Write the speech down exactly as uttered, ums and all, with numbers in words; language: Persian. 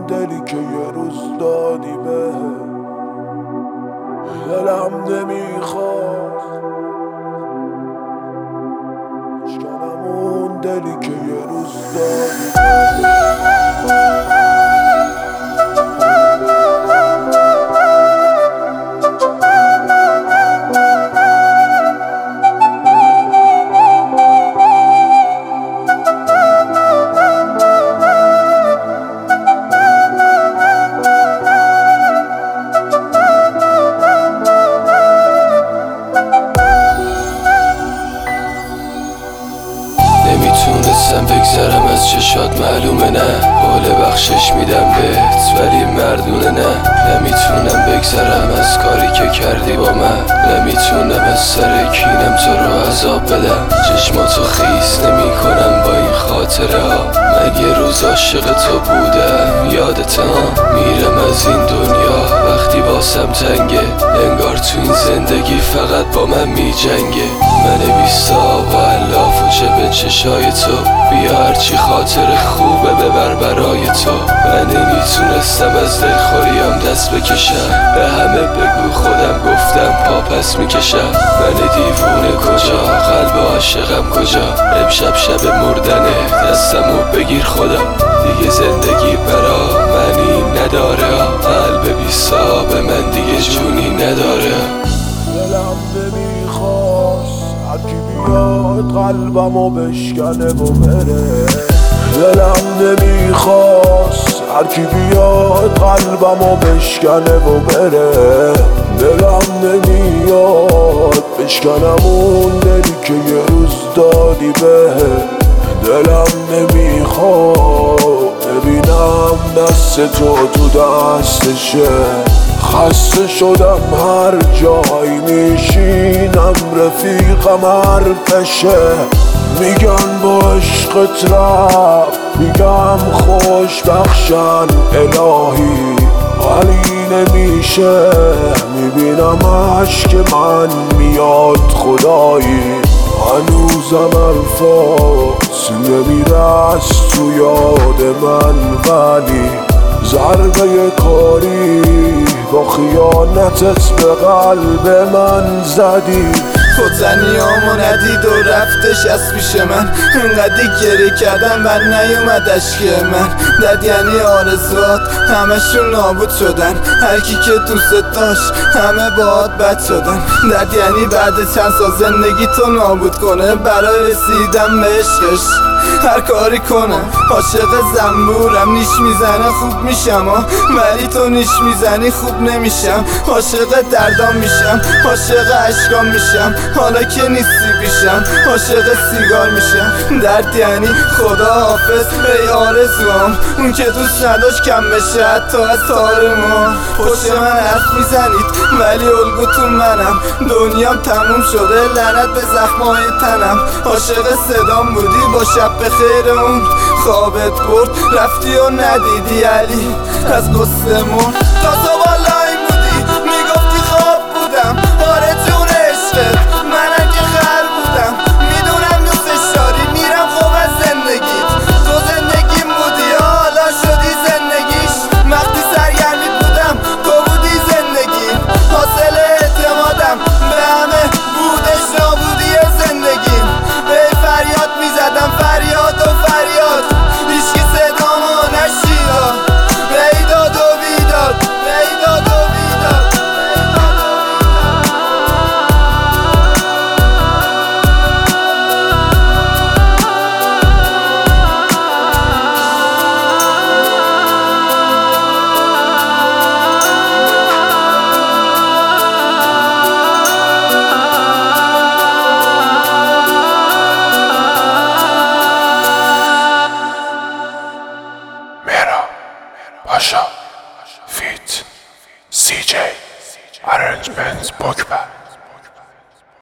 دلی که یه روز دادی به دلم نمیخواست اشکنم اون دلی که یه روز دادی نمیتونستم بگذرم از چشات معلومه نه حال بخشش میدم بهت ولی مردونه نه نمیتونم بگذرم از کاری که کردی با من نمیتونم از سر کینم تو رو عذاب بدم چشماتو خیس نمی کنم با این خاطره ها من یه روز عاشق تو بودم یادتم میرم از این دنیا وقتی واسم تنگه انگار تو این زندگی فقط با من میجنگه من بیستا و علاف و چه به چشای تو بیا هرچی خاطر خوبه ببر برای تو من نمیتونستم از دلخوریم دست بکشم به همه بگو خودم گفتم پا پس میکشم من دیوونه کجا قلب عاشقم کجا امشب شب مردنه دستمو بگیر خدا دیگه زندگی برا منی نداره قلب بیستا به من دیگه جونی نداره دلم نمیخواست هرکی بیاد قلبمو بشکنه و بره دلم نمیخواست هرکی بیاد قلبمو بشکنه و بره دلم نمیاد بشکنم اون دلی که یه روز دادی به دلم نمیخواد ببینم دست تو تو دستشه خسته شدم هر جایی میشینم رفیقم حرفشه میگن با عشقت رفت میگم خوش بخشن الهی ولی نمیشه میبینم عشق من میاد خدایی هنوزم الفاظ نمیره از تو یاد من ولی ضربه کاری با خیانتت به قلب من زدی خودزنیامو ندید و رفتش از پیش من انقدر گریه کردم و نیومد اشک من دد یعنی آرزوات همشون نابود شدن هرکی که دوست داشت همه باهات بد شدن دد یعنی بعد چند سال زندگی تو نابود کنه برای رسیدم به عشقش هر کاری کنم عاشق زنبورم نیش میزنه خوب میشم ولی تو نیش میزنی خوب نمیشم عاشق دردام میشم عاشق عشقام میشم حالا که نیستی پیشم عاشق سیگار میشم درد یعنی خدا حافظ به آرزوام اون که دوست نداشت کم بشه حتی از تار ما پشت من حرف میزنید ولی الگوتون منم دنیام تموم شده لعنت به زخمای تنم عاشق صدام بودی با شب به خیر اون خوابت برد رفتی و ندیدی علی از قصه مرد تا تو بالای بودی میگفتی خواب بودم آره جون عشقت منم که خر بودم میدونم دوستش داری میرم خوب از زندگیت تو زندگیم بودی حالا شدی زندگیش وقتی سرگرمی بودم تو بودی زندگی حاصل اعتمادم به همه بودش نابودی زندگیم به فریاد میزدم فریاد و فریاد هیچکی صدامو نشیدا بیداد و بیداد بیداد و بیداد Pasha, feat, C J, arrangements, Pogba.